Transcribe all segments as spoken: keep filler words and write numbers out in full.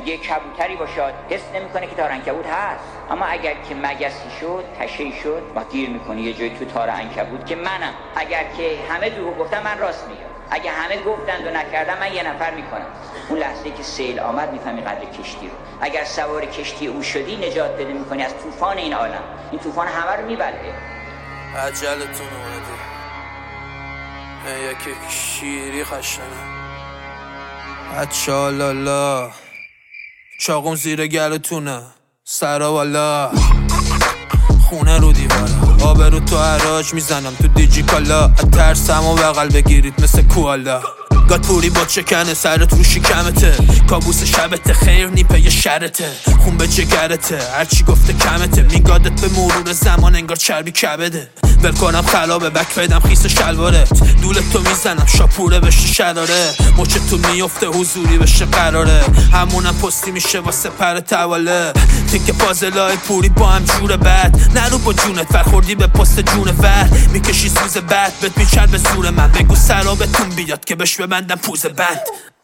اگه کبوتری باشد حس نمیکنه که تار عنکبوت هست، اما اگر که مگسی شد، تشه‌ای شد، ما گیر میکنه یه جای تو تار عنکبوت که منم. اگر که همه دروغ گفتن من راست میگم، اگه همه گفتند و نکردم من یه نفر میکنم. اون لحظه که سیل آمد میفهمی قدر کشتی رو. اگر سوار کشتی او شدی نجات پیدا میکنی از طوفان این عالم. این طوفان همه رو میبلعه. عجلتون اومده یکی شیری خشنه اچالالا چاقم زیر گلتونه سرا والا خونه رو دیوارا آبرو تو حراج میزنم تو دیجی کالا ترسم و بغل بگیرید مثل کوالا گاتپوری با چکنه سرت رو شکمته کابوس شبته خیر نیپه یه شرته خون به جگرته هرچی گفته کمته میگادت به مرور زمان انگار چربی کبده ول کنم خلابه بک پیدم خیس شلوارت دولت تو میزنم شاپوره بشه شراره مچه تو میفته حضوری بشه قراره همونم پستی میشه واسه پر تواله تیک پازلای پوری با هم جور بد نرو با جونت فرخوردی به پست جون ور میکشی سوز بد بهت میچر به زور من بگو سرابتون بیاد که بش ببندم پوز بند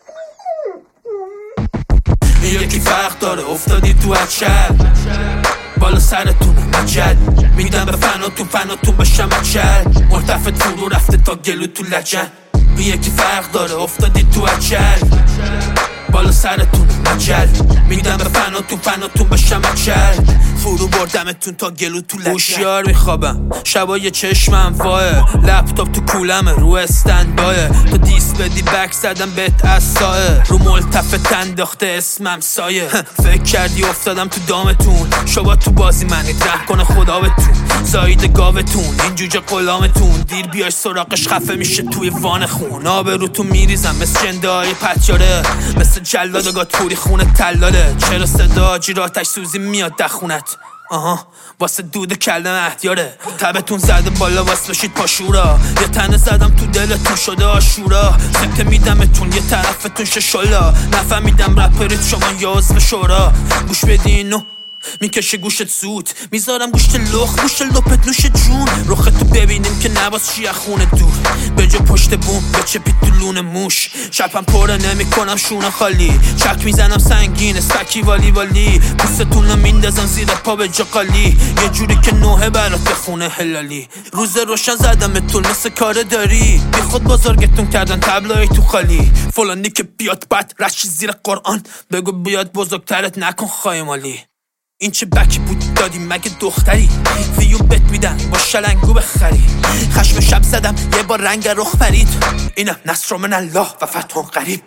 یکی فرق داره افتادی تو اچل بالا سرتونه مجل میدم به فناتون فناتون بشم اچل مرتفت فرو رفته تا گلو تو لجن یکی فرق داره افتادی تو اچل بالا سرتونه مجل میدم به فناتون فناتون بشم اچل فرو بردمتون تا گلو تو لجن هوشیار میخوابم شبای چشمم واه لپتاپ تو کولمه رو استند بایه تو دیس بدی بک زدم بهت از سایه رو ملتفت انداخته اسمم سایه فکر کردی افتادم تو دامتون شبا تو بازی منید ره کنه خدا بتون زاید گاوتون این جوجه غلامتون دیر بیای سراغش خفه میشه توی وان خون آبرو تو میریزم مثل جنده های پتیاره مثل جلاد گاتپوری خونه تلاله چرا صدا جیراتش سوزی میاد دخونت آها واسه دود کلم احتیاره تبتون زده بالا واسه بشید پاشورا یه تنه زدم تو دلتون شده آشورا سکته میدمتون یه طرفتون ششالا نفهمیدم رپرید شما یاز به شورا گوش بدینو میکشه گوشت زود میذارم گوشت لخ گوشت لپت نوش جون رختو ببینیم که نباز چی خونه دور به جا پشت بوم به چپی تو لون موش شپم پره نمی کنم شونه خالی چک میزنم سنگین سکی والی والی پوستتون رو میندازم زیر پا به جا قالی یه جوری که نوه برات خونه حلالی روز روشن زدمتون مثل کار داری بی خود بزرگتون کردن تبلای تو خالی فلانی که بیاد بد رشی زیر قرآن بگو بیاد بزرگترت نکن خایمالی این چه بکی بود دادی مگه دختری ویو بت میدن با شلنگو بخری خشم شب زدم یه بار رنگ رخ پرید اینم نصر من الله و فتح قریب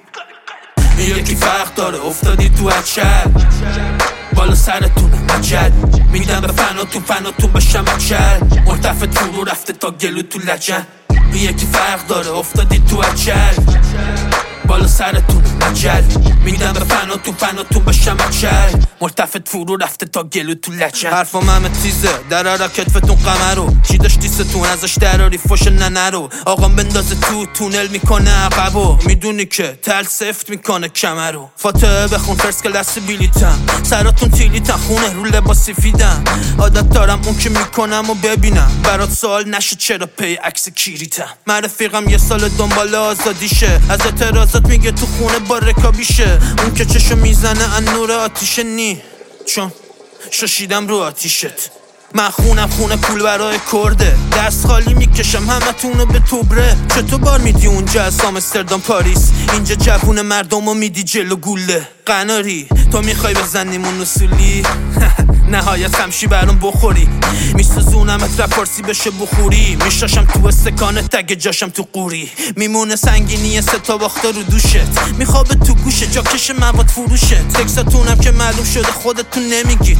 یکی فرق داره افتادی تو اچل بالا سرتونه مجل میدم به فناتون فناتون بشم اچل مرتفت فرو رفته تا گلو تو لجن یکی فرق داره افتادی تو اچل بالا سرتون مجل میدم به فناتون فناتون بشم اچل مرتفت فرو رفته تا گلو تو لچن حرفم همه تیزه درارا کتفتون قمرو چی داشتی ستون ازش دراری فش ننه رو آقام بندازه تو تونل میکنه عقبو میدونی که تل سفت میکنه کمرو فاتحه بخون فرس کلاس بیلیتم سراتون تیلیتن خونه رو لباس سفیدم عادت دارم اون که میکنم و ببینم برات سوال نشه چرا پی عکس کیریتم من رفیقم یه سال دنبال آزادیشه از اعتراضات میگه تو خونه با رکابیشه اون که چشو میزنه ان نور آتیشه نی چون شاشیدم رو آتیشت من خونم خونه پول برای کرده دست خالی میکشم همه تونو به توبره چطور بار میدی اونجا از آمستردام پاریس اینجا جوون مردم رو میدی جلو گوله قناری تو میخوای بزنیمون اصولی نهایت خمشی برام بخوری میسوزونمت رپارسی بشه بخوری میشاشم تو استکانه تگ جاشم تو قوری میمونه سنگینی سه تا باخته رو دوشت میخوابه تو گوشه جاکش مواد فروشه تکساتونم که معلوم شده خودتون نمیگید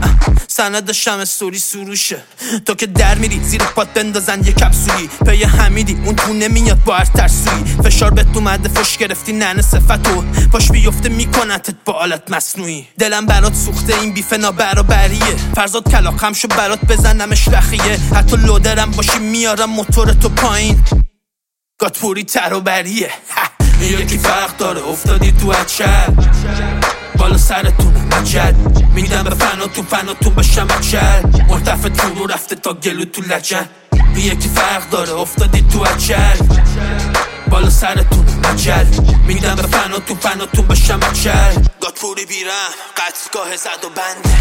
سند شم سوری سروشه تو که در میری زیر پات بندازن یه کپسولی پی حمیدی اون تو نمیاد با هر ترسویی فشار بهت اومده فش گرفتی ننه صفتو پاش بیفته میکنتت با آلت مصنوعی دلم برات سوخته این بیف نابرابریه فرزاد کلاقم شو برات بزنمش رخیه حتی لودرم باشی میارم موتورتو پایین گاتپوری تر و بریه یکی فرق داره افتادی تو اچل بالا سرتون مجل میدم به فناتون فناتون بشم اچل مرتفت فرو رفته تا گلو تو لجن یکی فرق داره افتادی تو اچل بالا سرتون مجل میدم به فناتون فناتون بشم اچل پوری بیرم قتلگاه زد و بنده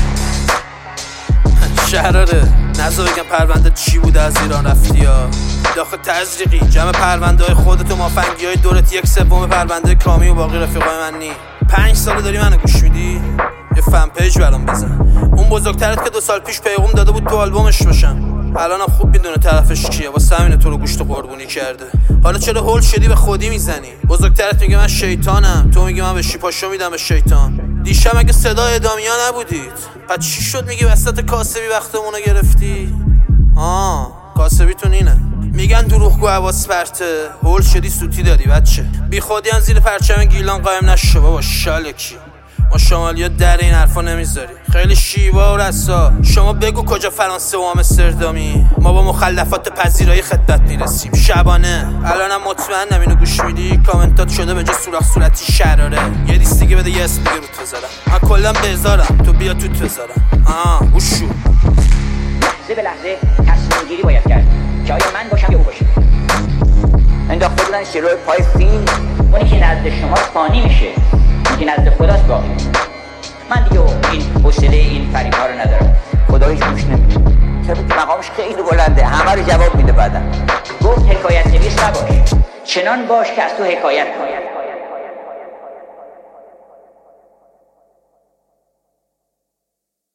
شهراره نزا بگم پرونده چی بوده از ایران رفتی ها داخل تزریقی جمع پرونده های خودت و مافنگی های دورت یک سوم پرونده کامی و باقی رفیقای من نی پنج ساله داری منو گوش میدی یه فن پیج برام بزن اون بزرگترت که دو سال پیش پیغام داده بود تو آلبومش باشم الانم خوب میدونه طرفش کیه واسه همینه تو رو گوشت قربونی کرده حالا چرا هول شدی به خودی میزنی بزرگترت میگه من شیطانم تو میگی من به شیپاشو میدم به شیطان دیشب اگه صدای ادامیا نبودید پس چی شد میگی وسط کاسبی وقتمونو گرفتی آه کاسبیتون اینه میگن دروغگو حواس پرته هول شدی سوتی داری بچه بی خودی ان زیر پرچم گیلان قایم نشو بابا شالکی ما شمالی ها در این حرفا نمیذاری خیلی شیوا و رسا شما بگو کجا فرانسه و آمستردامی ما با مخلفات پذیرایی خدمت میرسیم شبانه الانم مطمئنم اینو گوش میدی کامنتات شده به جا سوراخ صورتی شراره یه دیست دیگه بده یه اسم دیگه روت بذارم من کلا بذارم تو بیا توت بذارم آه گوشو لحظه به لحظه تصمیم گیری باید کرد که آیا من باشم یا او باشه انداخته بودن شروع پای فیلم اونی که نزد شما فانی میشه که نزد خداست باقی من دیگه این حوصله این فریب ها رو ندارم خدا هیچ گوش نمیده طبق مقامش خیلی بلنده همه رو جواب میده بعدم گفت حکایت نویس نباش چنان باش که از تو حکایت کنید